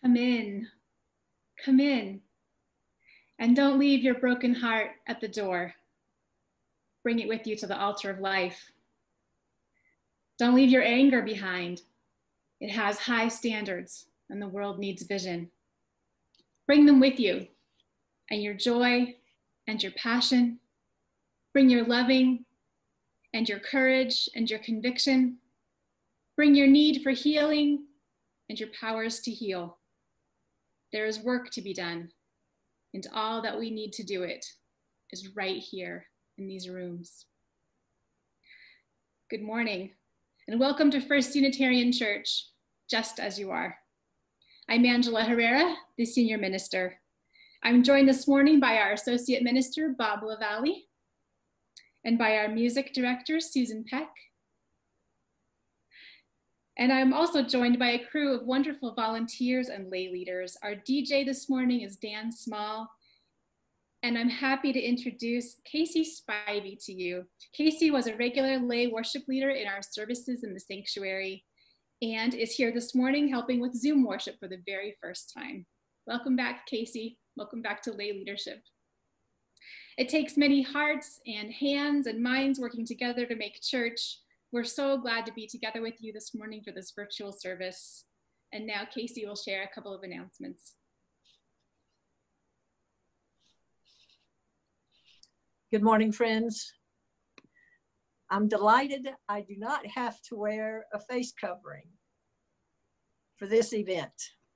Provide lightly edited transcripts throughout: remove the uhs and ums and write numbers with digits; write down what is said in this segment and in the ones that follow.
Come in, come in, and don't leave your broken heart at the door. Bring it with you to the altar of life. Don't leave your anger behind. It has high standards and the world needs vision. Bring them with you, and your joy and your passion. Bring your loving and your courage and your conviction. Bring your need for healing and your powers to heal. There is work to be done, and all that we need to do it is right here in these rooms. Good morning, and welcome to First Unitarian Church, just as you are. I'm Angela Herrera, the Senior Minister. I'm joined this morning by our Associate Minister, Bob LaValle, and by our Music Director, Susan Peck. And I'm also joined by a crew of wonderful volunteers and lay leaders. Our DJ this morning is Dan Small, and I'm happy to introduce Casey Spivey to you. Casey was a regular lay worship leader in our services in the sanctuary and is here this morning helping with Zoom worship for the very first time. Welcome back, Casey. Welcome back to lay leadership. It takes many hearts and hands and minds working together to make church. We're so glad to be together with you this morning for this virtual service. And now Casey will share a couple of announcements. Good morning, friends. I'm delighted I do not have to wear a face covering for this event.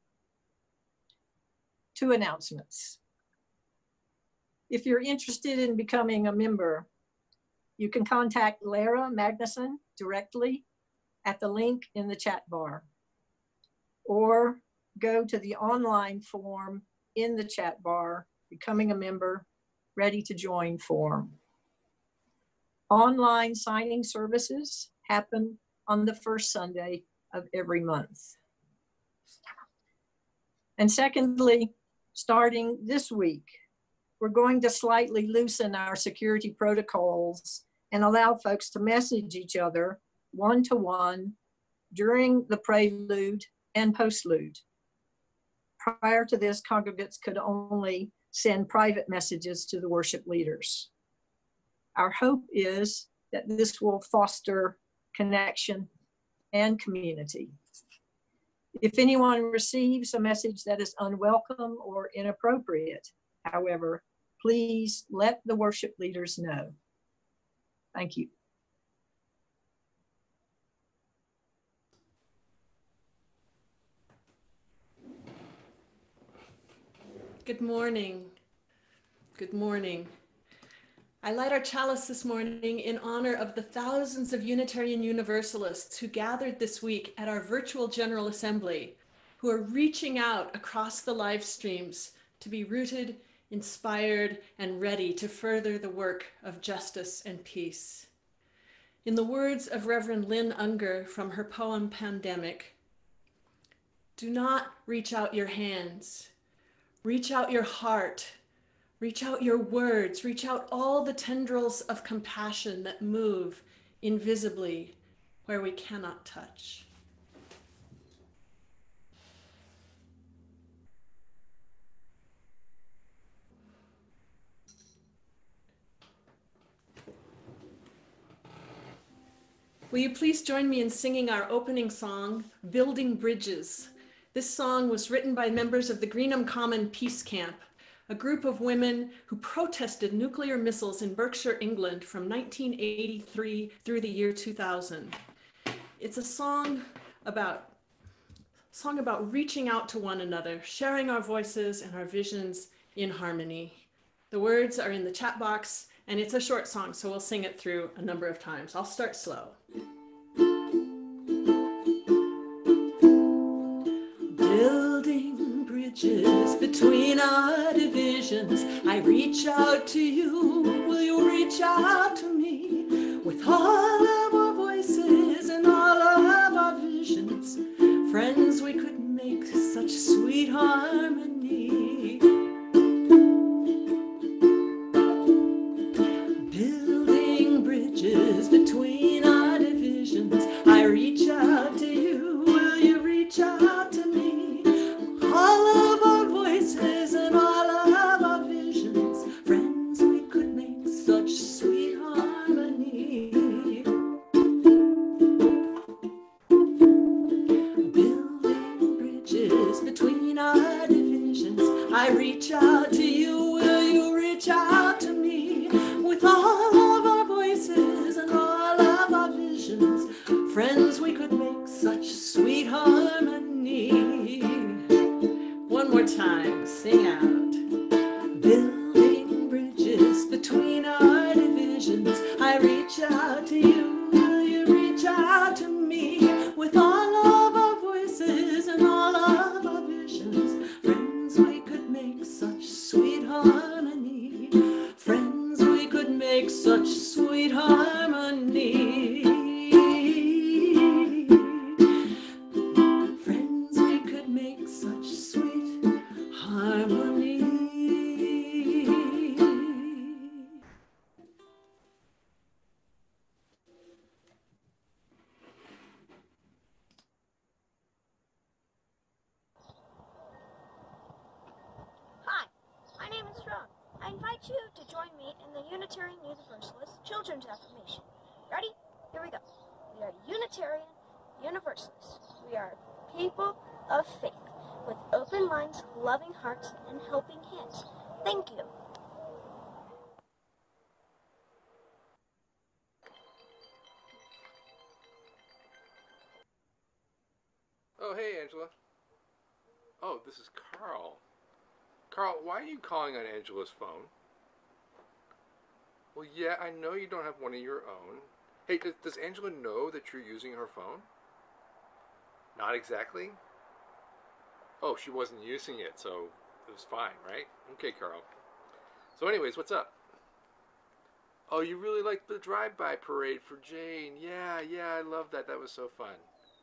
2 announcements. If you're interested in becoming a member, you can contact Lara Magnuson directly at the link in the chat bar, or go to the online form in the chat bar, becoming a member, ready to join form. Online signing services happen on the first Sunday of every month. And secondly, starting this week, we're going to slightly loosen our security protocols and allow folks to message each other one-to-one during the prelude and postlude. Prior to this, congregants could only send private messages to the worship leaders. Our hope is that this will foster connection and community. If anyone receives a message that is unwelcome or inappropriate, however, please let the worship leaders know. Thank you. Good morning. Good morning. I light our chalice this morning in honor of the thousands of Unitarian Universalists who gathered this week at our virtual General Assembly, who are reaching out across the live streams to be rooted, inspired, and ready to further the work of justice and peace. In the words of Reverend Lynn Unger from her poem Pandemic, do not reach out your hands, reach out your heart, reach out your words, reach out all the tendrils of compassion that move invisibly where we cannot touch. Will you please join me in singing our opening song, Building Bridges? This song was written by members of the Greenham Common Peace Camp, a group of women who protested nuclear missiles in Berkshire, England from 1983 through the year 2000. It's a song about reaching out to one another, sharing our voices and our visions in harmony. The words are in the chat box, and it's a short song, so we'll sing it through a number of times. I'll start slow. Building bridges between our divisions, I reach out to you, will you reach out to me? With all of our voices and all of our visions, friends, we could make such sweet harmony. Building bridges between our divisions, I reach out to you, will you reach out to me? All I reach out to you, will you reach out to me? With all of our voices and all of our visions, friends, we could make such sweet harmony. One more time, sing out. Building bridges between our divisions, I reach out to you, will you reach out to me? With all of our voices and all of our visions, friends, we could make such sweet harmony. Friends, we could make such sweet harmony. Friends, we could make such sweet harmony. Hi, my name is Ron. I invite you to join me in the Unitarian Universalist Children's Affirmation. Ready? Here we go. We are Unitarian Universalists. We are people of faith, with open minds, loving hearts, and helping hands. Thank you. Oh, hey, Angela. Oh, this is Carl. Carl, why are you calling on Angela's phone? Well, yeah, I know you don't have one of your own. Hey, does Angela know that you're using her phone? Not exactly? Oh, she wasn't using it, so it was fine, right? Okay, Carl. So anyways, what's up? Oh, you really liked the drive-by parade for Jane. Yeah, I love that. That was so fun.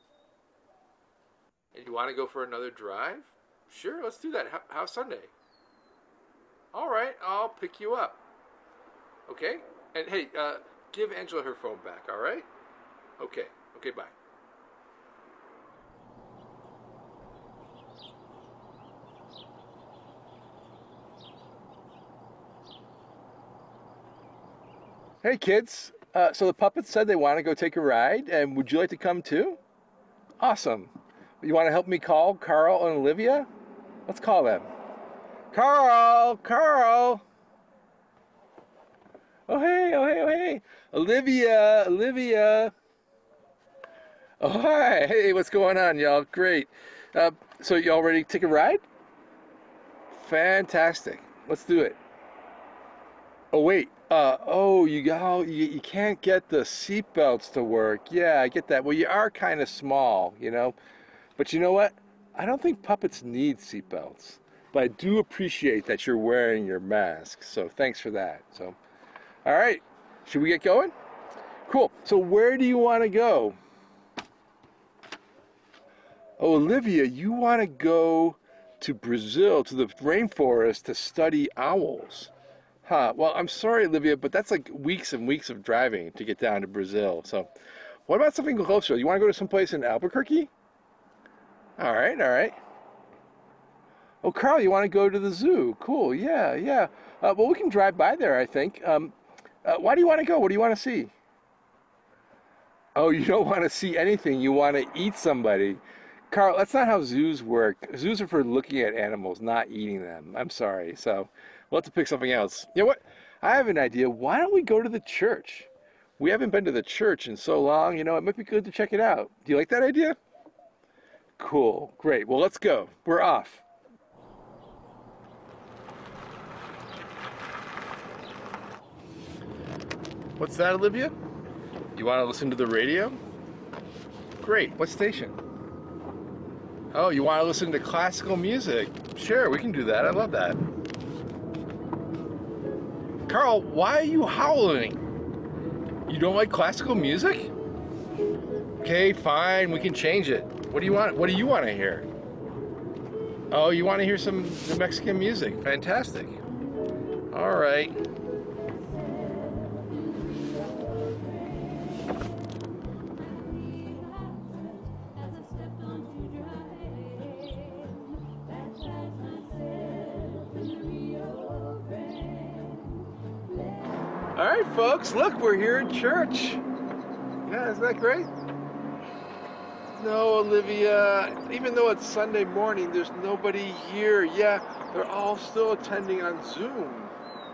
And you want to go for another drive? Sure, let's do that. How's Sunday? All right, I'll pick you up. Okay? And hey, give Angela her phone back, all right? Okay, bye. Hey kids, so the puppets said they want to go take a ride, and would you like to come too? Awesome. You want to help me call Carl and Olivia? Let's call them. Carl! Oh hey. Olivia. Oh hi, hey, what's going on, y'all? Great. So y'all ready to take a ride? Fantastic. Let's do it. Oh wait, you can't get the seat belts to work. Yeah, I get that. Well, you are kind of small, you know. But you know what? I don't think puppets need seat belts. But I do appreciate that you're wearing your mask. So thanks for that. So, all right, should we get going? Cool. So where do you want to go? Oh, Olivia, you want to go to Brazil, to the rainforest, to study owls. Huh. Well, I'm sorry, Olivia, but that's like weeks and weeks of driving to get down to Brazil. So what about something closer? You want to go to someplace in Albuquerque? All right. Oh, Carl, you want to go to the zoo? Cool. Yeah. Well, we can drive by there, I think. Why do you want to go? What do you want to see? Oh, you don't want to see anything. You want to eat somebody. Carl, that's not how zoos work. Zoos are for looking at animals, not eating them. I'm sorry. So we'll have to pick something else. You know what? I have an idea. Why don't we go to the church? We haven't been to the church in so long. You know, it might be good to check it out. Do you like that idea? Cool. Great. Well, let's go. We're off. What's that, Olivia? You want to listen to the radio? Great. What station? Oh, you want to listen to classical music? Sure, we can do that. I love that. Carl, why are you howling? You don't like classical music? Okay, fine. We can change it. What do you want? What do you want to hear? Oh, you want to hear some Mexican music? Fantastic. All right. All right, folks, look, we're here at church. Yeah, isn't that great? Isn't No, Olivia. Even though it's Sunday morning, there's nobody here. Yeah, they're all still attending on Zoom.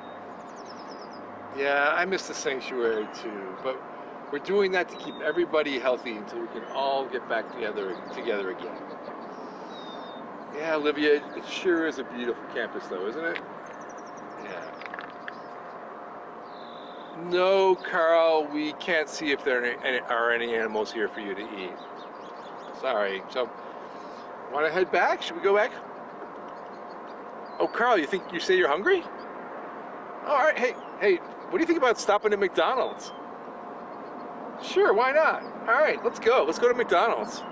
Yeah, I miss the sanctuary too, but we're doing that to keep everybody healthy until we can all get back together again. Yeah, Olivia, it sure is a beautiful campus though, isn't it? Yeah. No, Carl, we can't see if there are any animals here for you to eat. Sorry. So, want to head back? Should we go back? Oh, Carl, you say you're hungry? All right. Hey, what do you think about stopping at McDonald's? Sure, why not? All right, let's go. Let's go to McDonald's.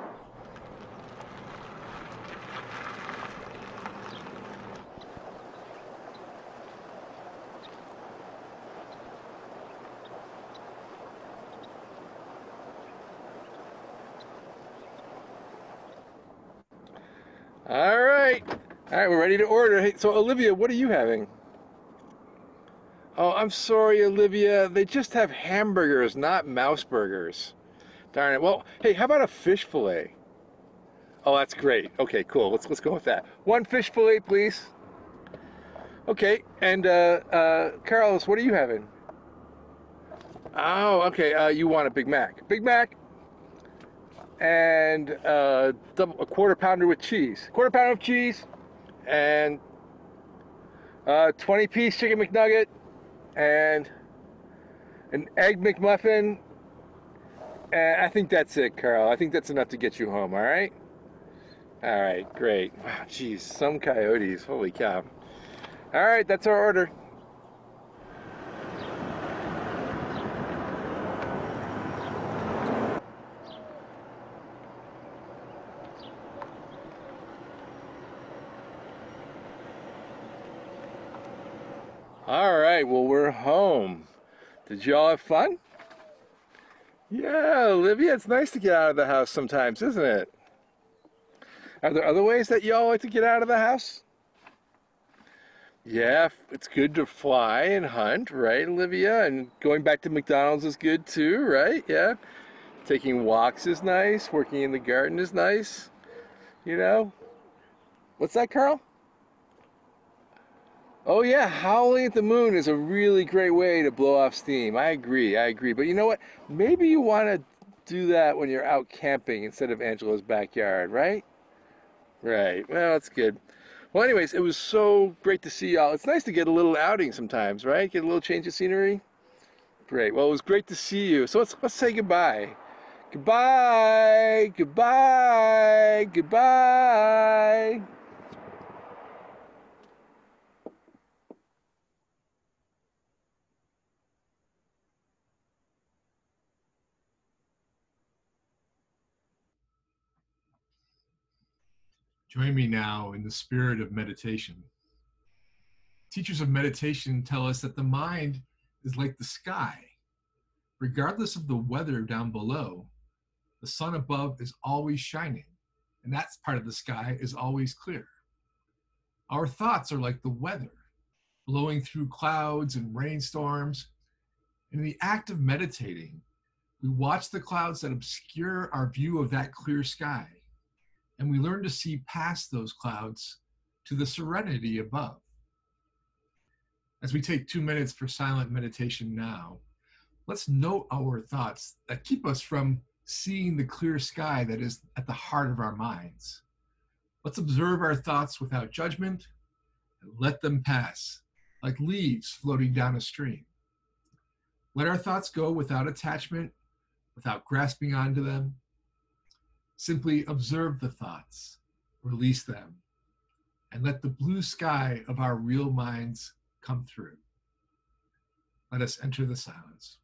All right. All right, we're ready to order. Hey, so Olivia, what are you having? Oh, I'm sorry, Olivia. They just have hamburgers, not mouse burgers. Darn it. Well, hey, how about a fish fillet? Oh, that's great. Okay, cool. Let's go with that. One fish fillet, please. Okay, and Carlos, what are you having? Oh, okay. You want a Big Mac? Big Mac, and a quarter pounder with cheese. Quarter pounder with cheese, and 20-piece chicken McNugget, and an egg McMuffin. And I think that's it, Carl. I think that's enough to get you home. All right. All right. Great. Wow. Geez, some coyotes. Holy cow. All right, that's our order. All right, well, we're home. Did y'all have fun? Yeah, Olivia, it's nice to get out of the house sometimes, isn't it? Are there other ways that y'all like to get out of the house? Yeah, it's good to fly and hunt, right, Olivia? And going back to McDonald's is good too, right? Yeah. Taking walks is nice. Working in the garden is nice. You know? What's that, Carl? Oh yeah, howling at the moon is a really great way to blow off steam. I agree. But you know what? Maybe you want to do that when you're out camping instead of Angela's backyard, right? Right. Well, that's good. Well, anyways, it was so great to see y'all. It's nice to get a little outing sometimes, right? Get a little change of scenery. Great. Well, it was great to see you. So let's say goodbye. Goodbye. Goodbye. Goodbye. Join me now in the spirit of meditation. Teachers of meditation tell us that the mind is like the sky. Regardless of the weather down below, the sun above is always shining, and that part of the sky is always clear. Our thoughts are like the weather, blowing through clouds and rainstorms. In the act of meditating, we watch the clouds that obscure our view of that clear sky, and we learn to see past those clouds to the serenity above. As we take 2 minutes for silent meditation now, let's note our thoughts that keep us from seeing the clear sky that is at the heart of our minds. Let's observe our thoughts without judgment and let them pass like leaves floating down a stream. Let our thoughts go without attachment, without grasping onto them. Simply observe the thoughts, release them, and let the blue sky of our real minds come through. Let us enter the silence.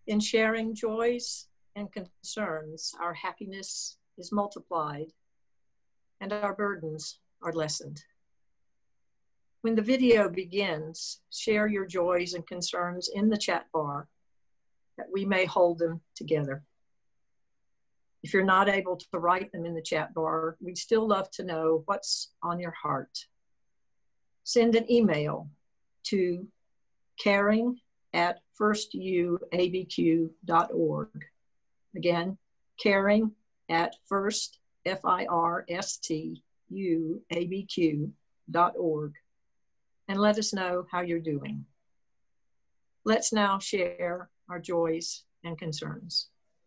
In sharing joys and concerns, our happiness is multiplied and our burdens are lessened. When the video begins, share your joys and concerns in the chat bar that we may hold them together. If you're not able to write them in the chat bar, we'd still love to know what's on your heart. Send an email to caring@firstuabq.org. Again, caring@firstuabq.org. And let us know how you're doing. Let's now share our joys and concerns.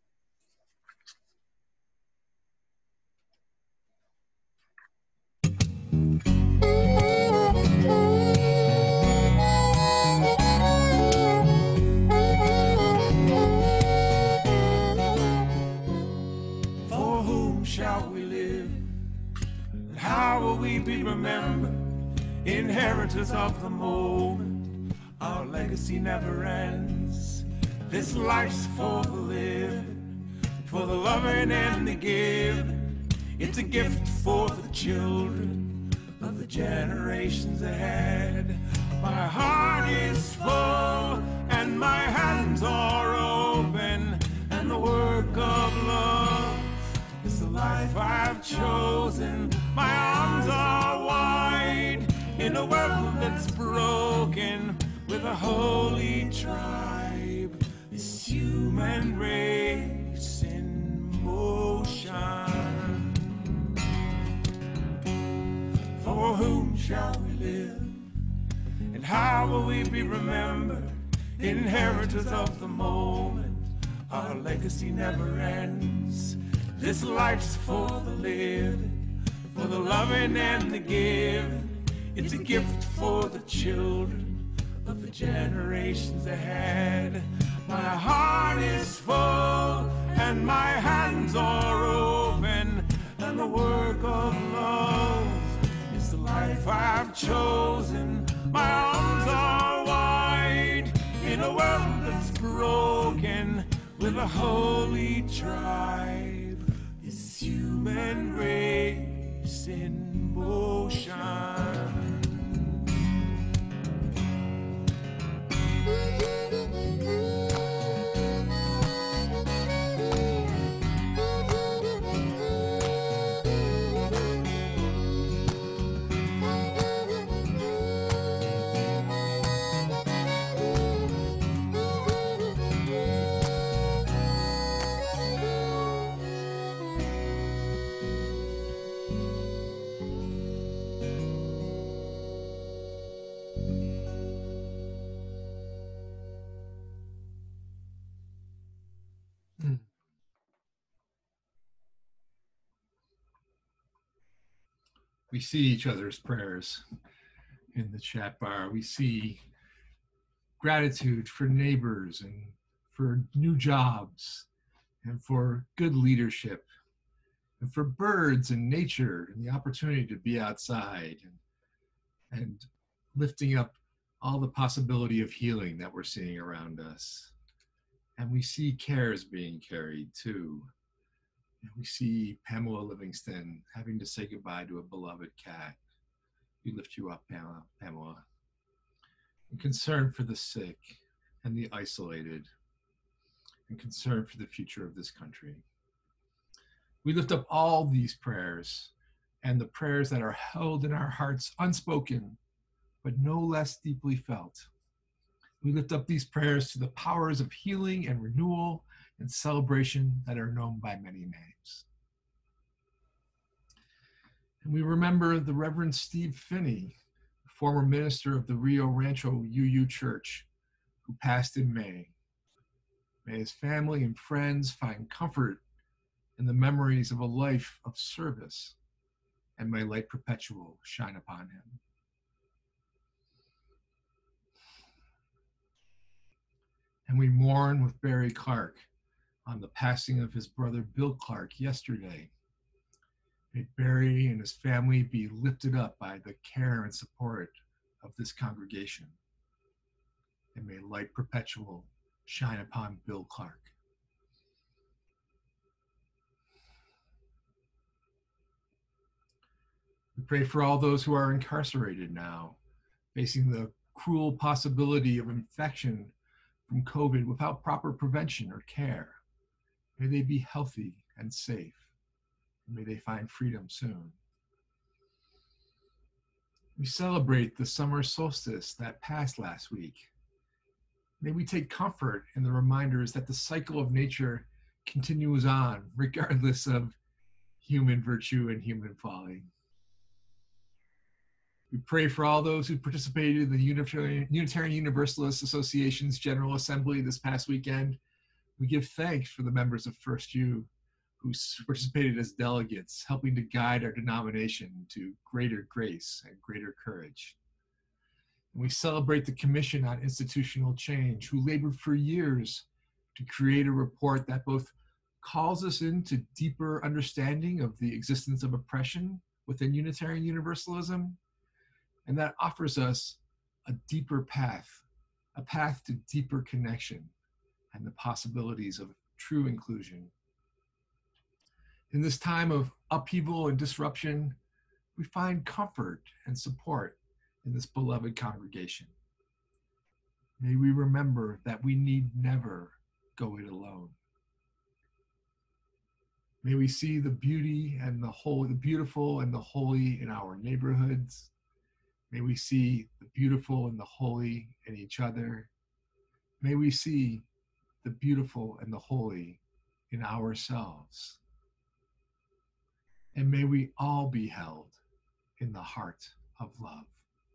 For whom shall we live? And how will we be remembered? Inheritors of the moment, our legacy never ends. This life's for the living, for the loving and the giving. It's a gift for the children of the generations ahead. My heart is full and my hands are open, and the work of love is the life I've chosen. My arms are wide in a world that's broken, with a holy tribe, this human race in motion. For whom shall we live? And how will we be remembered? Inheritors of the moment, our legacy never ends. This life's for the living, for the loving and the giving. It's a gift for the children of the generations ahead. My heart is full and my hands are open, and the work of love is the life I've chosen. My arms are wide in a world that's broken, with a holy tribe, this human race in motion. We see each other's prayers in the chat bar. We see gratitude for neighbors and for new jobs and for good leadership and for birds and nature and the opportunity to be outside and lifting up all the possibility of healing that we're seeing around us. And we see cares being carried too. And we see Pamela Livingston having to say goodbye to a beloved cat. We lift you up, Pamela. And concern for the sick and the isolated, and concern for the future of this country. We lift up all these prayers and the prayers that are held in our hearts unspoken, but no less deeply felt. We lift up these prayers to the powers of healing and renewal and celebration that are known by many names. And we remember the Reverend Steve Finney, former minister of the Rio Rancho UU Church, who passed in May. May his family and friends find comfort in the memories of a life of service, and may light perpetual shine upon him. And we mourn with Barry Clark on the passing of his brother Bill Clark yesterday. May Barry and his family be lifted up by the care and support of this congregation, and may light perpetual shine upon Bill Clark. We pray for all those who are incarcerated now, facing the cruel possibility of infection from COVID without proper prevention or care. May they be healthy and safe. May they find freedom soon. We celebrate the summer solstice that passed last week. May we take comfort in the reminders that the cycle of nature continues on, regardless of human virtue and human folly. We pray for all those who participated in the Unitarian Universalist Association's General Assembly this past weekend. We give thanks for the members of First U who participated as delegates, helping to guide our denomination to greater grace and greater courage. And we celebrate the Commission on Institutional Change, who labored for years to create a report that both calls us into deeper understanding of the existence of oppression within Unitarian Universalism, and that offers us a deeper path, a path to deeper connection and the possibilities of true inclusion. In this time of upheaval and disruption, we find comfort and support in this beloved congregation. May we remember that we need never go it alone. May we see the beauty and the beautiful and the holy in our neighborhoods. May we see the beautiful and the holy in each other. May we see the beautiful and the holy in ourselves. And may we all be held in the heart of love.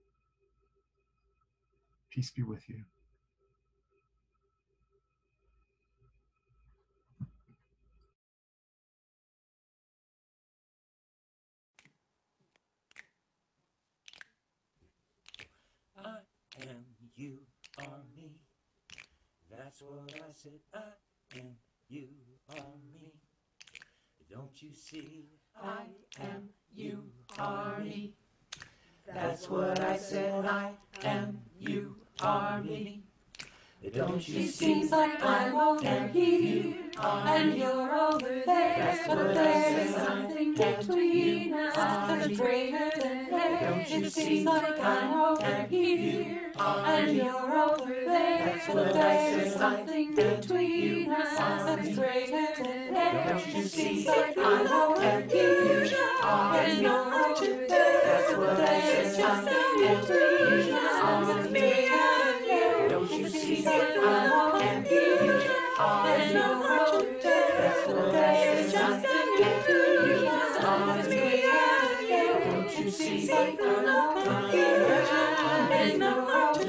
Peace be with you. I am, you are me. That's what I said. I am, you are me. Don't you see? I am, you are me. That's what I said. I am, you are me. Don't you see? Seems like I'm over here and you're over there, but there's something between us that's greater than there. It seems like I'm over here and you're over there, but there's something between us that's greater than there. It seems like I'm over here and you're over there, but there's something between us that's greater than there. Don't you see? I'm over here and you're over there, but there's something between us that's greater than there. Don't you see? I'm over here and you're over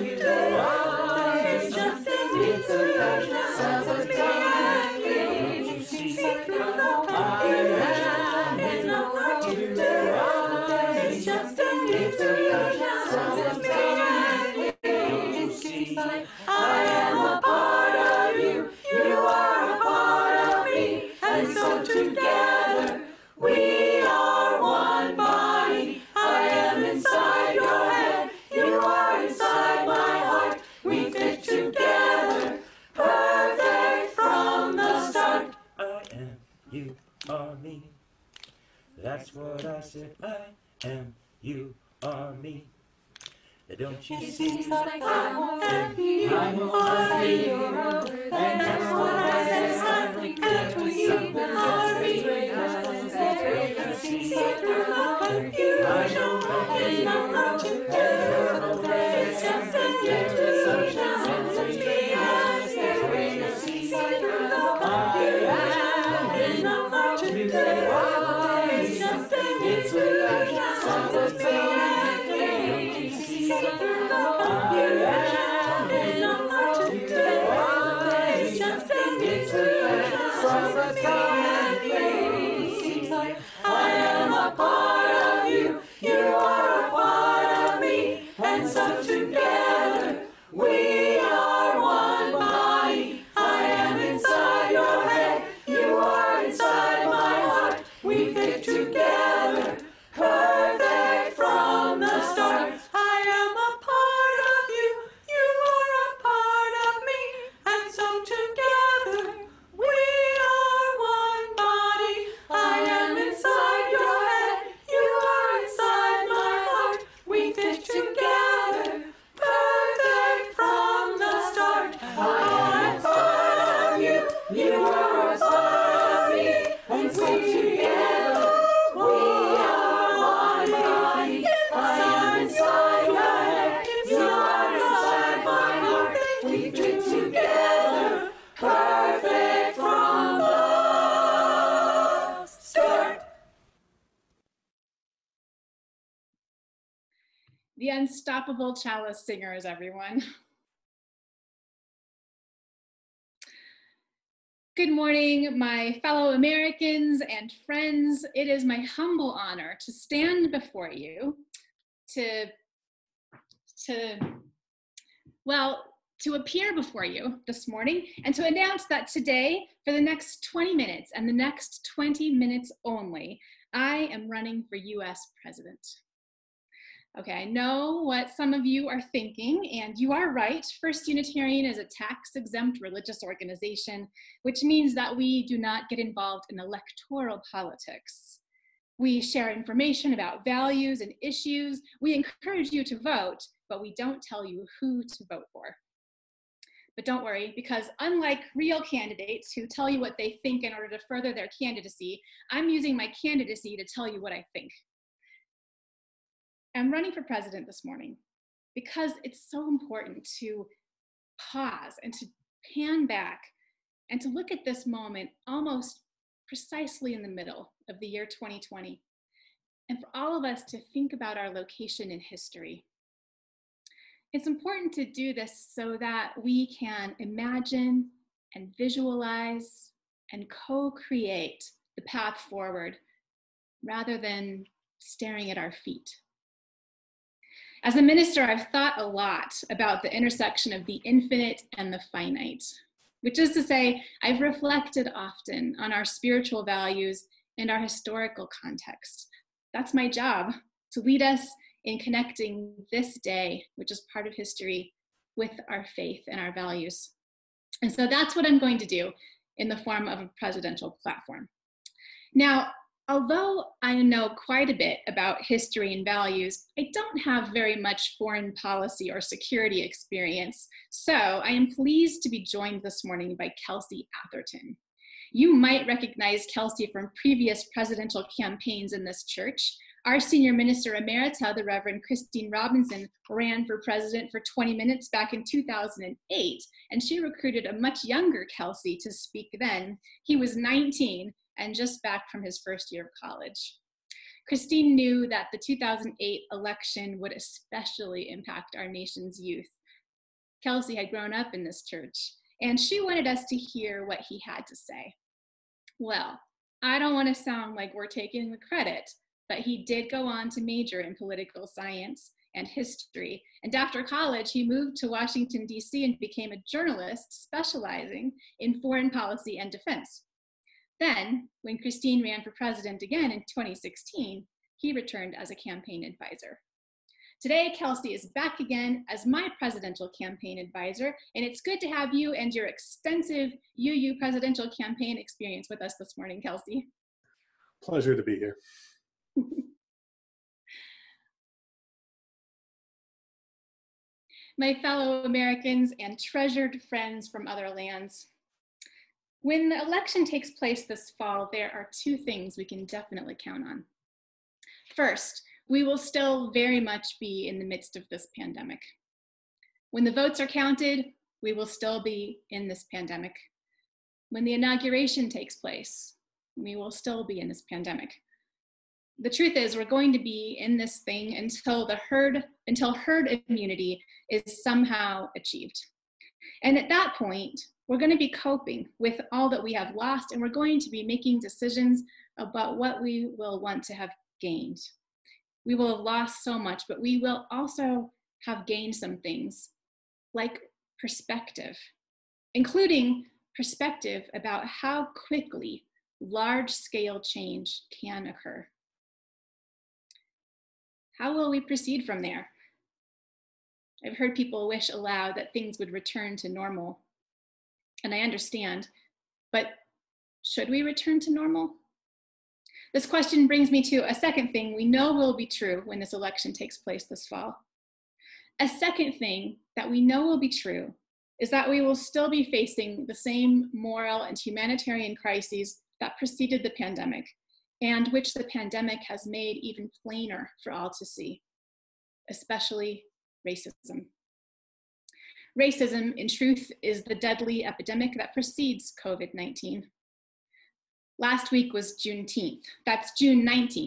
there, there's something between us that's greater than there. Don't you see? I'm over here and you're over there, there's something between us that's greater than there. It seems like I am a part of you, you are a part of me, and so together we are one body. I am inside your head, you are inside my heart. We fit together, perfect from the start. I am, you are me. That's what I said. I am, you are me. Don't you It see? seems like I'm over here, you're over there. That's what I said, something between us is greater than there. It seems like I'm over here, and you're over there, but there's something between us that's greater. It seems like I'm over here, and you're over there, but there's something between us that's greater. I am a part of you, you are a part of me, and so together we are one body. I am inside your head, you are inside my heart. We fit together, perfect from the start. I am a part of you, you are a part of me, and so the unstoppable chalice singers, everyone. Good morning, my fellow Americans and friends. It is my humble honor to stand before you to appear before you this morning and to announce that today, for the next 20 minutes and the next 20 minutes only, I am running for US president. Okay, I know what some of you are thinking, and you are right. First Unitarian is a tax-exempt religious organization, which means that we do not get involved in electoral politics. We share information about values and issues. We encourage you to vote, but we don't tell you who to vote for. But don't worry, because unlike real candidates who tell you what they think in order to further their candidacy, I'm using my candidacy to tell you what I think. I'm running for president this morning because it's so important to pause and to pan back and to look at this moment almost precisely in the middle of the year 2020, and for all of us to think about our location in history. It's important to do this so that we can imagine and visualize and co-create the path forward rather than staring at our feet. As a minister, I've thought a lot about the intersection of the infinite and the finite, which is to say, I've reflected often on our spiritual values and our historical context. That's my job, to lead us in connecting this day, which is part of history, with our faith and our values. And so that's what I'm going to do in the form of a presidential platform. Now, although I know quite a bit about history and values, I don't have very much foreign policy or security experience. So I am pleased to be joined this morning by Kelsey Atherton. You might recognize Kelsey from previous presidential campaigns in this church. Our senior minister emerita, the Reverend Christine Robinson, ran for president for 20 minutes back in 2008, and she recruited a much younger Kelsey to speak then. He was 19 and just back from his first year of college. Christine knew that the 2008 election would especially impact our nation's youth. Kelsey had grown up in this church, and she wanted us to hear what he had to say. Well, I don't want to sound like we're taking the credit, but he did go on to major in political science and history. And after college, he moved to Washington, D.C. and became a journalist specializing in foreign policy and defense. Then, when Christine ran for president again in 2016, he returned as a campaign advisor. Today, Kelsey is back again as my presidential campaign advisor, and it's good to have you and your extensive UU presidential campaign experience with us this morning, Kelsey. Pleasure to be here. My fellow Americans and treasured friends from other lands, when the election takes place this fall, there are two things we can definitely count on. First, we will still very much be in the midst of this pandemic. When the votes are counted, we will still be in this pandemic. When the inauguration takes place, we will still be in this pandemic. The truth is, we're going to be in this thing until herd immunity is somehow achieved. And at that point, we're going to be coping with all that we have lost, and we're going to be making decisions about what we will want to have gained. We will have lost so much, but we will also have gained some things like perspective, including perspective about how quickly large-scale change can occur. How will we proceed from there? I've heard people wish aloud that things would return to normal. And I understand, but should we return to normal? This question brings me to a second thing we know will be true when this election takes place this fall. A second thing that we know will be true is that we will still be facing the same moral and humanitarian crises that preceded the pandemic, and which the pandemic has made even plainer for all to see, especially racism. Racism, in truth, is the deadly epidemic that precedes COVID-19. Last week was Juneteenth. That's June 19th.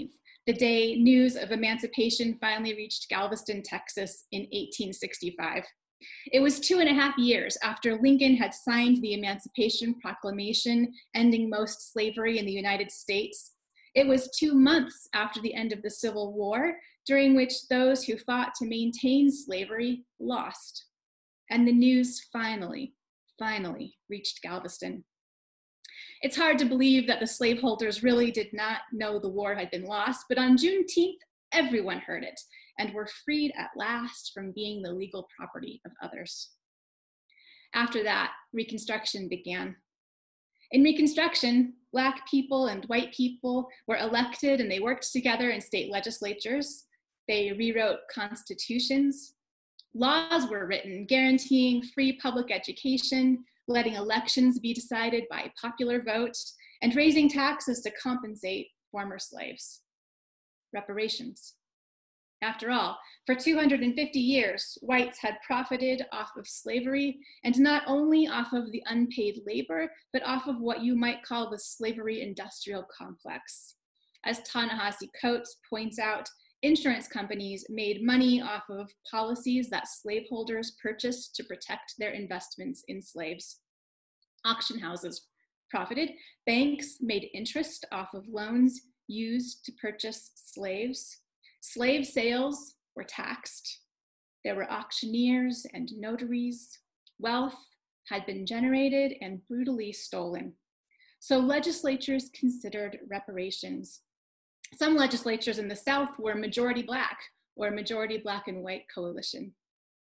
the day news of emancipation finally reached Galveston, Texas in 1865. It was 2.5 years after Lincoln had signed the Emancipation Proclamation ending most slavery in the United States. It was 2 months after the end of the Civil War, during which those who fought to maintain slavery lost. And the news finally reached Galveston. It's hard to believe that the slaveholders really did not know the war had been lost, but on Juneteenth, everyone heard it and were freed at last from being the legal property of others. After that, Reconstruction began. In Reconstruction, Black people and white people were elected and they worked together in state legislatures. They rewrote constitutions. Laws were written guaranteeing free public education, letting elections be decided by popular vote, and raising taxes to compensate former slaves. Reparations. After all, for 250 years, whites had profited off of slavery, and not only off of the unpaid labor, but off of what you might call the slavery industrial complex. As Ta-Nehisi Coates points out, insurance companies made money off of policies that slaveholders purchased to protect their investments in slaves. Auction houses profited. Banks made interest off of loans used to purchase slaves. Slave sales were taxed. There were auctioneers and notaries. Wealth had been generated and brutally stolen. So legislatures considered reparations. Some legislatures in the South were majority Black or majority Black and white coalition.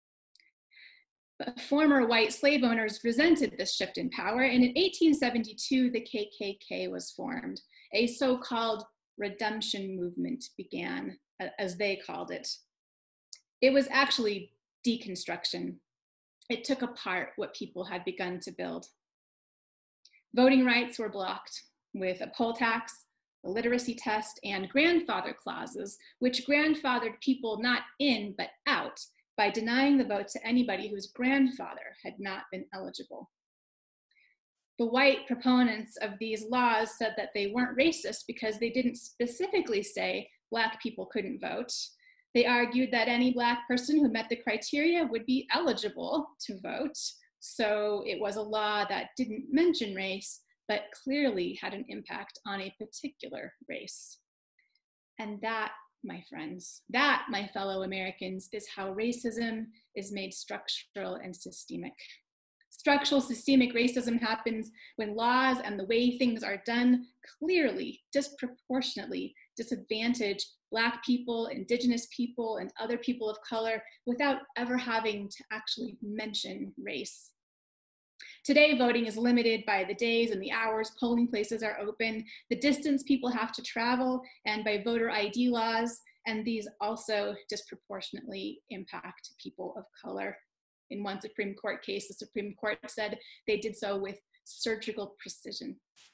But former white slave owners resented this shift in power, and in 1872, the KKK was formed. A so-called redemption movement began, as they called it. It was actually deconstruction. It took apart what people had begun to build. Voting rights were blocked with a poll tax, a literacy test, and grandfather clauses, which grandfathered people not in but out by denying the vote to anybody whose grandfather had not been eligible. The white proponents of these laws said that they weren't racist because they didn't specifically say Black people couldn't vote. They argued that any Black person who met the criteria would be eligible to vote. So it was a law that didn't mention race, but clearly had an impact on a particular race. And that, my friends, that, my fellow Americans, is how racism is made structural and systemic. Structural systemic racism happens when laws and the way things are done clearly, disproportionately disadvantage Black people, Indigenous people, and other people of color without ever having to actually mention race. Today, voting is limited by the days and the hours polling places are open, the distance people have to travel, and by voter ID laws, and these also disproportionately impact people of color. In one Supreme Court case, the Supreme Court said they did so with surgical precision.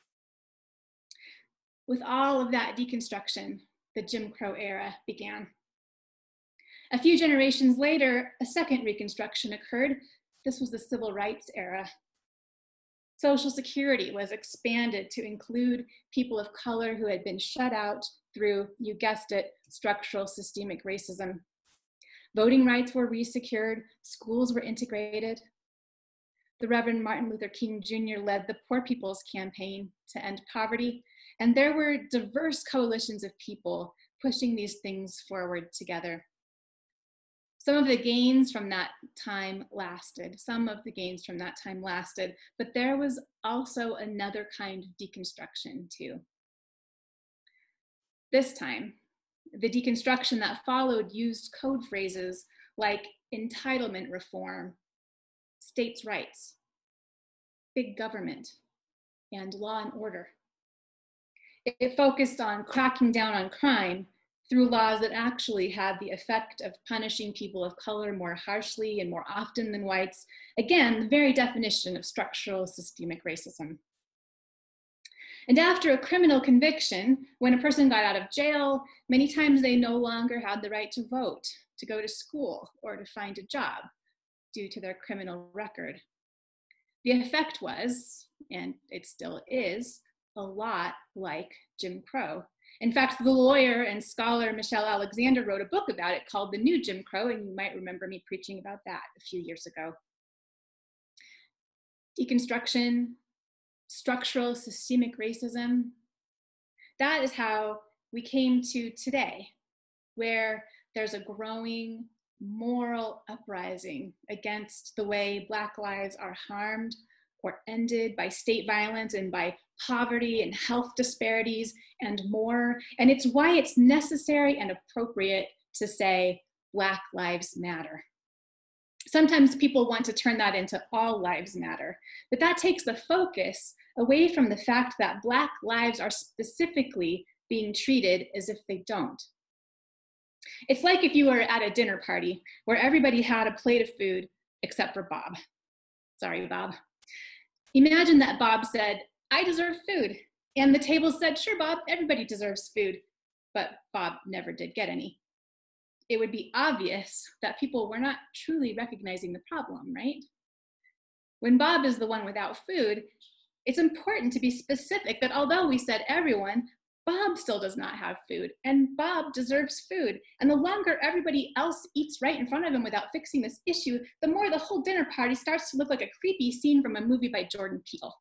With all of that deconstruction, the Jim Crow era began. A few generations later, a second Reconstruction occurred. This was the Civil Rights era. Social Security was expanded to include people of color who had been shut out through, you guessed it, structural systemic racism. Voting rights were resecured, schools were integrated. The Reverend Martin Luther King Jr. led the Poor People's Campaign to end poverty, and there were diverse coalitions of people pushing these things forward together. Some of the gains from that time lasted, but there was also another kind of deconstruction too. This time, the deconstruction that followed used code phrases like entitlement reform, states' rights, big government, and law and order. It focused on cracking down on crime through laws that actually had the effect of punishing people of color more harshly and more often than whites. Again, the very definition of structural systemic racism. And after a criminal conviction, when a person got out of jail, many times they no longer had the right to vote, to go to school, or to find a job due to their criminal record. The effect was, and it still is, a lot like Jim Crow. In fact, the lawyer and scholar Michelle Alexander wrote a book about it called The New Jim Crow, and you might remember me preaching about that a few years ago. Deconstruction, structural systemic racism, that is how we came to today, where there's a growing moral uprising against the way Black lives are harmed or ended by state violence and by poverty and health disparities and more. And it's why it's necessary and appropriate to say Black Lives Matter. Sometimes people want to turn that into all lives matter, but that takes the focus away from the fact that Black lives are specifically being treated as if they don't. It's like if you were at a dinner party where everybody had a plate of food except for Bob. Sorry, Bob. Imagine that Bob said, "I deserve food." And the table said, "Sure, Bob, everybody deserves food." But Bob never did get any. It would be obvious that people were not truly recognizing the problem, right? When Bob is the one without food, it's important to be specific that although we said everyone, Bob still does not have food, and Bob deserves food. And the longer everybody else eats right in front of him without fixing this issue, the more the whole dinner party starts to look like a creepy scene from a movie by Jordan Peele.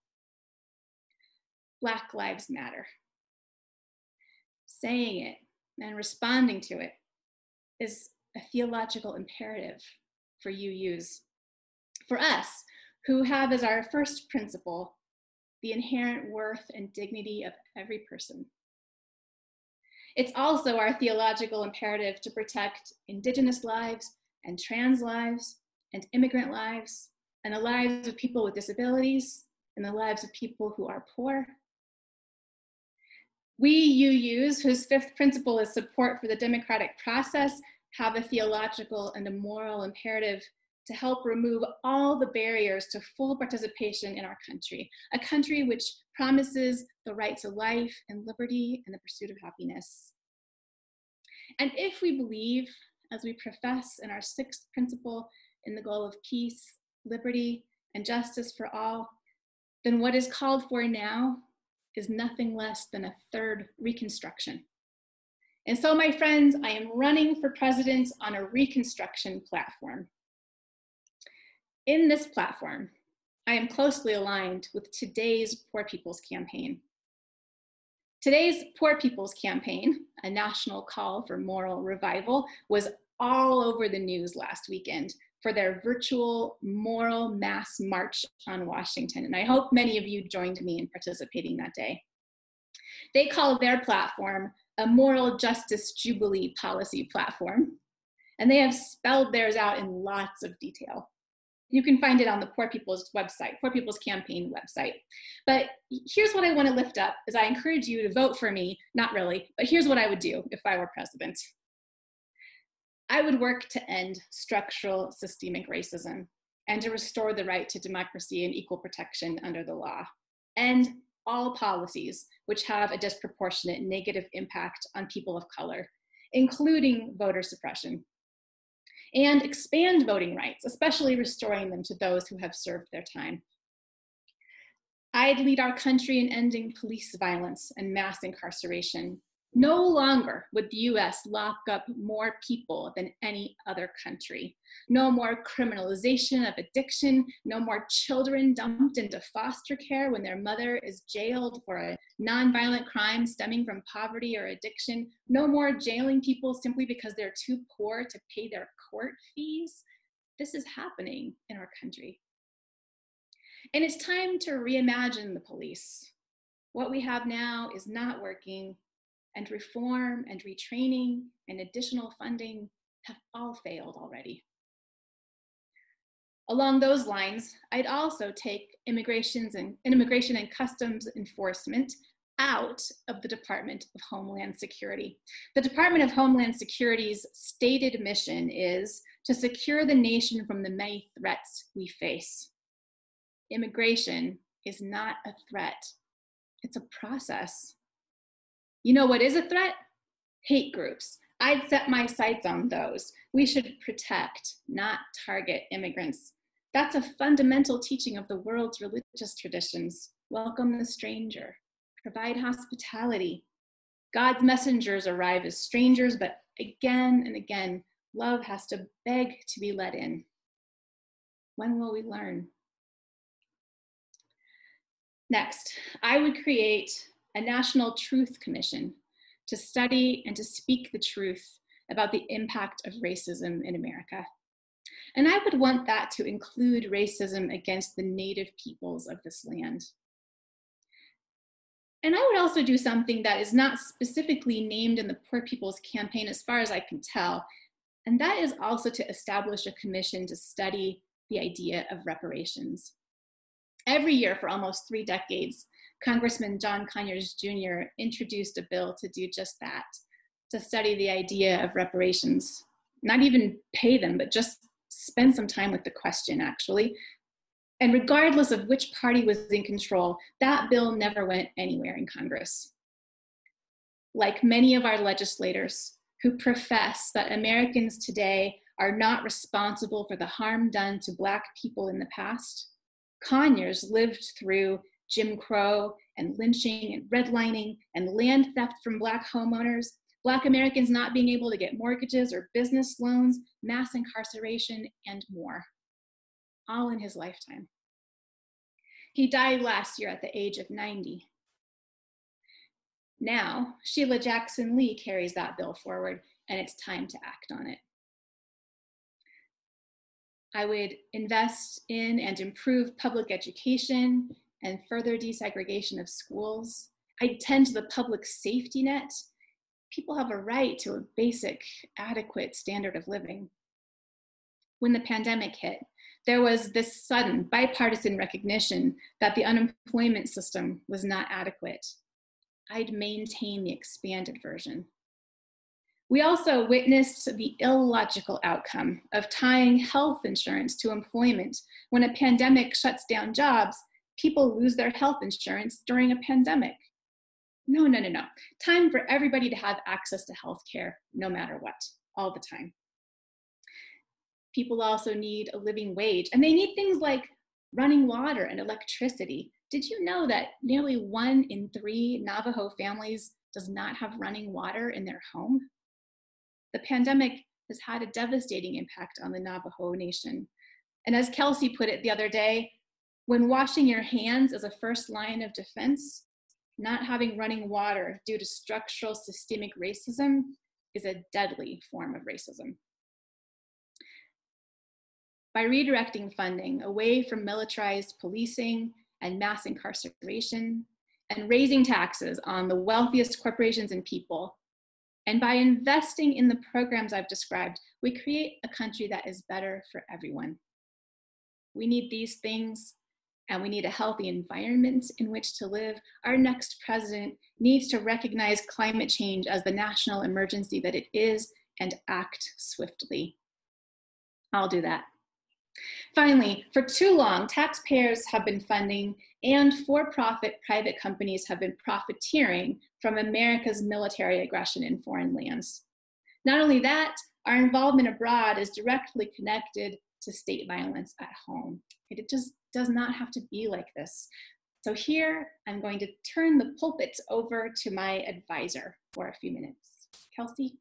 Black Lives Matter. Saying it and responding to it is a theological imperative for UUs. For us, who have as our first principle the inherent worth and dignity of every person. It's also our theological imperative to protect Indigenous lives and trans lives and immigrant lives and the lives of people with disabilities and the lives of people who are poor. We UUs, whose fifth principle is support for the democratic process, have a theological and a moral imperative to help remove all the barriers to full participation in our country, a country which promises the right to life and liberty and the pursuit of happiness. And if we believe, as we profess in our sixth principle, in the goal of peace, liberty, and justice for all, then what is called for now is nothing less than a third Reconstruction. And so, my friends, I am running for president on a Reconstruction platform. In this platform, I am closely aligned with today's Poor People's Campaign. Today's Poor People's Campaign, a national call for moral revival, was all over the news last weekend for their virtual moral mass march on Washington. And I hope many of you joined me in participating that day. They call their platform a moral justice jubilee policy platform, and they have spelled theirs out in lots of detail. You can find it on the Poor People's website, Poor People's Campaign website. But here's what I want to lift up as I encourage you to vote for me, not really, but here's what I would do if I were president. I would work to end structural systemic racism and to restore the right to democracy and equal protection under the law, and all policies which have a disproportionate negative impact on people of color, including voter suppression, and expand voting rights, especially restoring them to those who have served their time. I'd lead our country in ending police violence and mass incarceration. No longer would the US lock up more people than any other country. No more criminalization of addiction, no more children dumped into foster care when their mother is jailed for a nonviolent crime stemming from poverty or addiction. No more jailing people simply because they're too poor to pay their court fees. This is happening in our country. And it's time to reimagine the police. What we have now is not working, and reform and retraining and additional funding have all failed already. Along those lines, I'd also take immigration and customs enforcement out of the Department of Homeland Security. The Department of Homeland Security's stated mission is to secure the nation from the many threats we face. Immigration is not a threat, it's a process. You know what is a threat? Hate groups. I'd set my sights on those. We should protect, not target immigrants. That's a fundamental teaching of the world's religious traditions. Welcome the stranger. Provide hospitality. God's messengers arrive as strangers, but again and again, love has to beg to be let in. When will we learn? Next, I would create a National Truth Commission to study and to speak the truth about the impact of racism in America. And I would want that to include racism against the native peoples of this land. And I would also do something that is not specifically named in the Poor People's Campaign as far as I can tell, and that is also to establish a commission to study the idea of reparations. Every year for almost 3 decades, Congressman John Conyers Jr. introduced a bill to do just that, to study the idea of reparations. Not even pay them, but just spend some time with the question, actually. And regardless of which party was in control, that bill never went anywhere in Congress. Like many of our legislators who profess that Americans today are not responsible for the harm done to Black people in the past, Conyers lived through Jim Crow and lynching and redlining and land theft from Black homeowners, Black Americans not being able to get mortgages or business loans, mass incarceration, and more, all in his lifetime. He died last year at the age of 90. Now, Sheila Jackson Lee carries that bill forward, and it's time to act on it. I would invest in and improve public education and further desegregation of schools. I'd tend to the public safety net. People have a right to a basic, adequate standard of living. When the pandemic hit, there was this sudden bipartisan recognition that the unemployment system was not adequate. I'd maintain the expanded version. We also witnessed the illogical outcome of tying health insurance to employment. When a pandemic shuts down jobs, people lose their health insurance during a pandemic. No. Time for everybody to have access to health care, no matter what, all the time. People also need a living wage, and they need things like running water and electricity. Did you know that nearly 1 in 3 Navajo families does not have running water in their home? The pandemic has had a devastating impact on the Navajo Nation. And as Kelsey put it the other day, when washing your hands is a first line of defense, not having running water due to structural systemic racism is a deadly form of racism. By redirecting funding away from militarized policing and mass incarceration, and raising taxes on the wealthiest corporations and people, and by investing in the programs I've described, we create a country that is better for everyone. We need these things, and we need a healthy environment in which to live. Our next president needs to recognize climate change as the national emergency that it is and act swiftly. I'll do that. Finally, for too long, taxpayers have been funding and for-profit private companies have been profiteering from America's military aggression in foreign lands. Not only that, our involvement abroad is directly connected to state violence at home. It just does not have to be like this. So here, I'm going to turn the pulpit over to my advisor for a few minutes. Kelsey?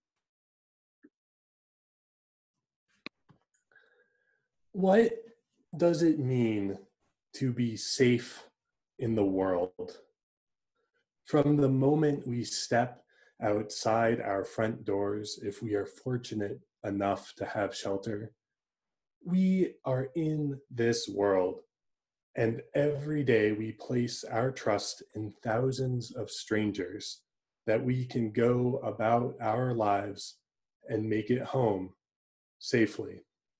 What does it mean to be safe in the world? From the moment we step outside our front doors, if we are fortunate enough to have shelter, we are in this world, and every day we place our trust in thousands of strangers that we can go about our lives and make it home safely.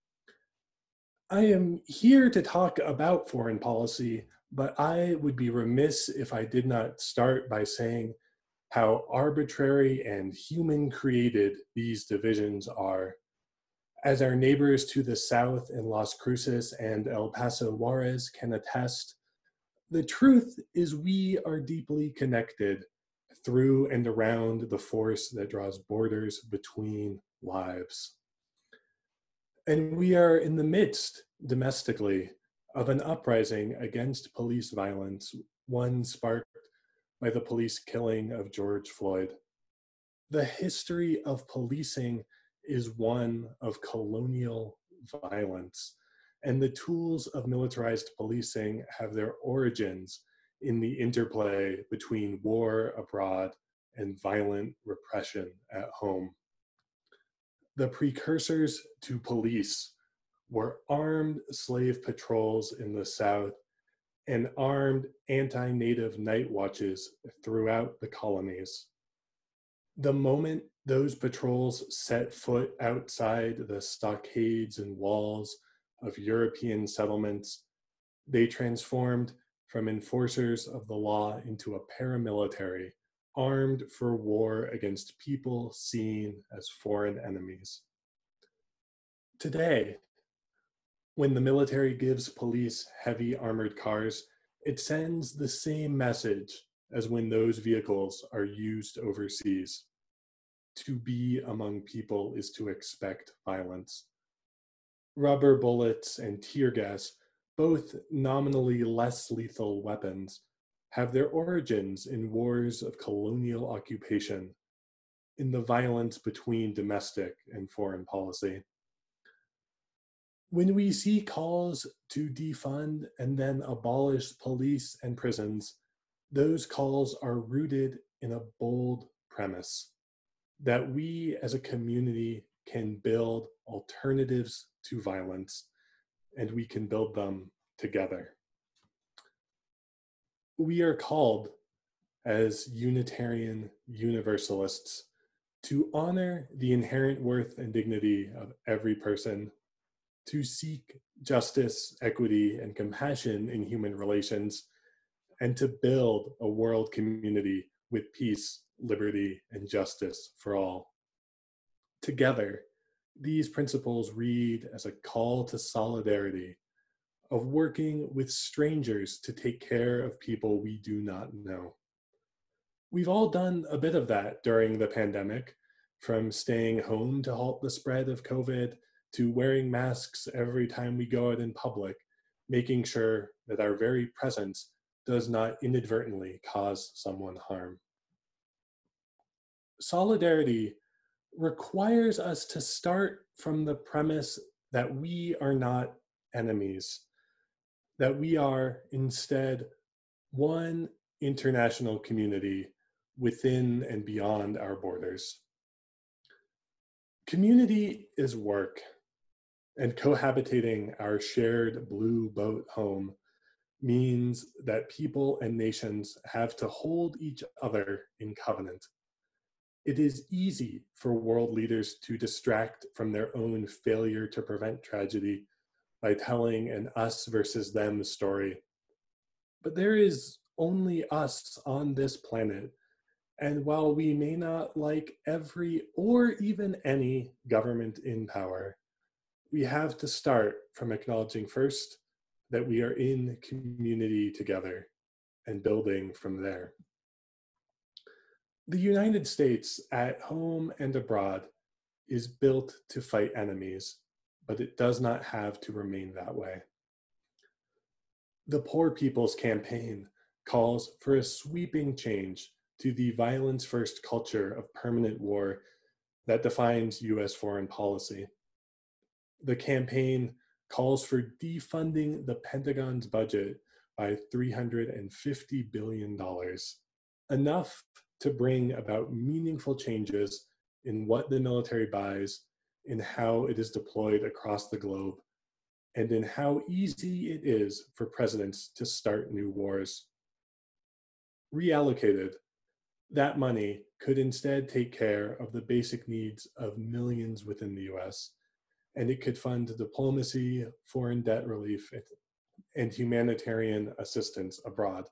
I am here to talk about foreign policy, but I would be remiss if I did not start by saying how arbitrary and human-created these divisions are. As our neighbors to the south in Las Cruces and El Paso Juarez can attest, the truth is we are deeply connected through and around the force that draws borders between lives. And we are in the midst, domestically, of an uprising against police violence, one sparked by the police killing of George Floyd. The history of policing is one of colonial violence, and the tools of militarized policing have their origins in the interplay between war abroad and violent repression at home. The precursors to police were armed slave patrols in the South and armed anti-native night watches throughout the colonies. The moment those patrols set foot outside the stockades and walls of European settlements, they transformed from enforcers of the law into a paramilitary, armed for war against people seen as foreign enemies. Today, when the military gives police heavy armored cars, it sends the same message as when those vehicles are used overseas. To be among people is to expect violence. Rubber bullets and tear gas, both nominally less lethal weapons, have their origins in wars of colonial occupation, in the violence between domestic and foreign policy. When we see calls to defund and then abolish police and prisons, those calls are rooted in a bold premise that we as a community can build alternatives to violence, and we can build them together. We are called as Unitarian Universalists to honor the inherent worth and dignity of every person, to seek justice, equity, and compassion in human relations, and to build a world community with peace, liberty, and justice for all. Together, these principles read as a call to solidarity, of working with strangers to take care of people we do not know. We've all done a bit of that during the pandemic, from staying home to halt the spread of COVID, to wearing masks every time we go out in public, making sure that our very presence does not inadvertently cause someone harm. Solidarity requires us to start from the premise that we are not enemies, that we are instead one international community within and beyond our borders. Community is work, and cohabitating our shared blue boat home means that people and nations have to hold each other in covenant. It is easy for world leaders to distract from their own failure to prevent tragedy by telling an us versus them story. But there is only us on this planet, and while we may not like every or even any government in power, we have to start from acknowledging first that we are in community together and building from there. The United States, at home and abroad, is built to fight enemies, but it does not have to remain that way. The Poor People's Campaign calls for a sweeping change to the violence-first culture of permanent war that defines US foreign policy. The campaign calls for defunding the Pentagon's budget by $350 billion, enough to bring about meaningful changes in what the military buys, in how it is deployed across the globe, and in how easy it is for presidents to start new wars. Reallocated, that money could instead take care of the basic needs of millions within the US, and it could fund diplomacy, foreign debt relief, and humanitarian assistance abroad.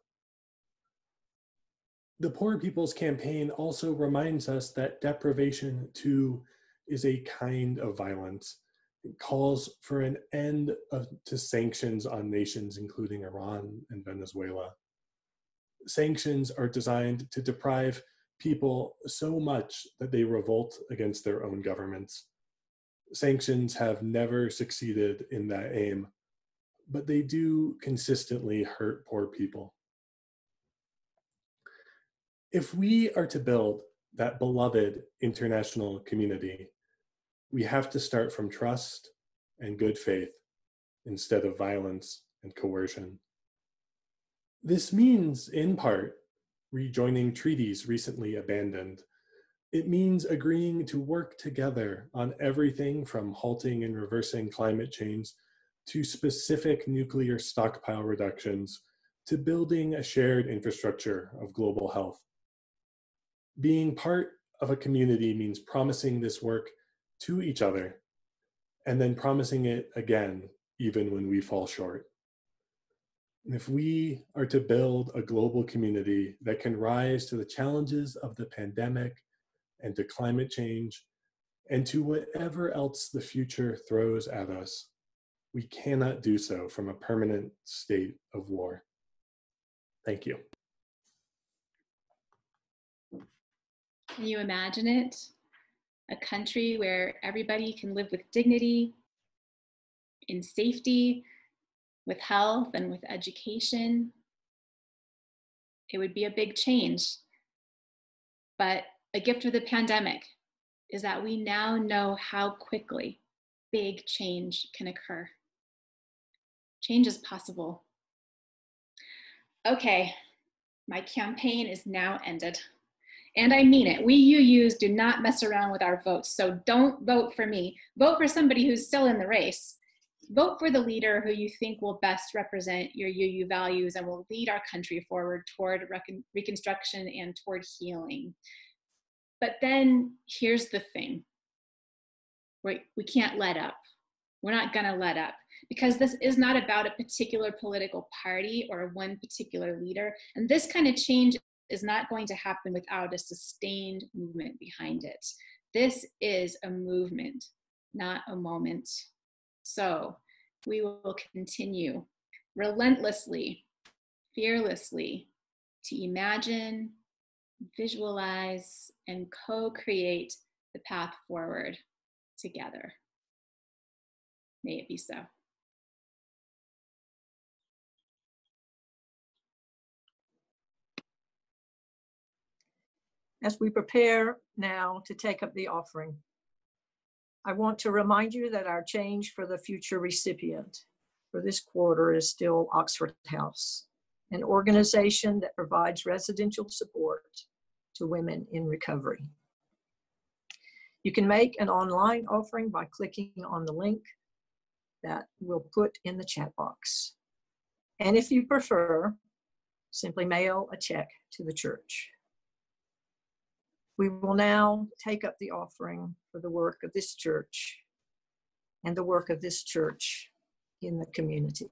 The Poor People's Campaign also reminds us that deprivation, too, is a kind of violence. It calls for an end to sanctions on nations, including Iran and Venezuela. Sanctions are designed to deprive people so much that they revolt against their own governments. Sanctions have never succeeded in that aim, but they do consistently hurt poor people. If we are to build that beloved international community, we have to start from trust and good faith instead of violence and coercion. This means, in part, rejoining treaties recently abandoned. It means agreeing to work together on everything from halting and reversing climate change to specific nuclear stockpile reductions to building a shared infrastructure of global health. Being part of a community means promising this work to each other and then promising it again, even when we fall short. And if we are to build a global community that can rise to the challenges of the pandemic and to climate change and to whatever else the future throws at us, we cannot do so from a permanent state of war. Thank you. Can you imagine it? A country where everybody can live with dignity, in safety, with health, and with education. It would be a big change. But a gift of the pandemic is that we now know how quickly big change can occur. Change is possible. Okay, my campaign is now ended. And I mean it. We UUs do not mess around with our votes. So don't vote for me. Vote for somebody who's still in the race. Vote for the leader who you think will best represent your UU values and will lead our country forward toward reconstruction and toward healing. But then here's the thing. We can't let up. We're not gonna let up, because this is not about a particular political party or one particular leader. And this kind of change is not going to happen without a sustained movement behind it. This is a movement, not a moment. So we will continue relentlessly, fearlessly to imagine, visualize, and co-create the path forward together. May it be so. As we prepare now to take up the offering, I want to remind you that our Change for the Future recipient for this quarter is still Oxford House, an organization that provides residential support to women in recovery. You can make an online offering by clicking on the link that we'll put in the chat box. And if you prefer, simply mail a check to the church. We will now take up the offering for the work of this church and the work of this church in the community.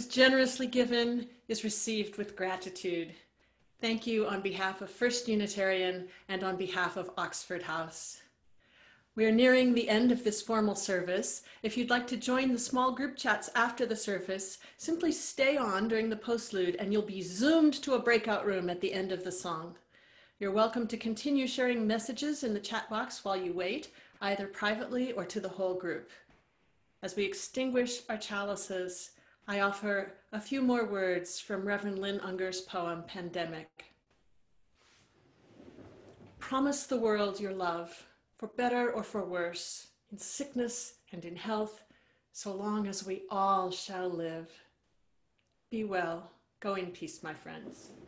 is generously given is received with gratitude. Thank you on behalf of First Unitarian and on behalf of Oxford House. We are nearing the end of this formal service. If you'd like to join the small group chats after the service, simply stay on during the postlude and you'll be zoomed to a breakout room at the end of the song. You're welcome to continue sharing messages in the chat box while you wait, either privately or to the whole group. As we extinguish our chalices, I offer a few more words from Reverend Lynn Unger's poem, Pandemic. Promise the world your love, for better or for worse, in sickness and in health, so long as we all shall live. Be well. Go in peace, my friends.